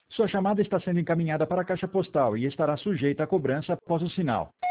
Sua chamada está sendo encaminhada para a caixa postal e estará sujeita a cobrança após o sinal.